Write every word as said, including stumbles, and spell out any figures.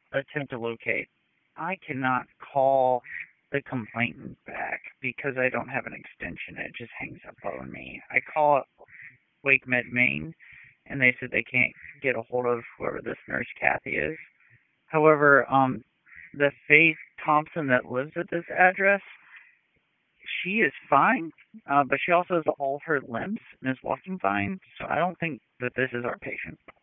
attempt to locate. I cannot call the complainant back because I don't have an extension. It just hangs up on me. I call Wake Med Maine, and they said they can't get a hold of whoever this nurse Kathy is. However, um, the Faith Thompson that lives at this address, she is fine, uh, but she also has all her limbs and is walking fine. So I don't think that this is our patient.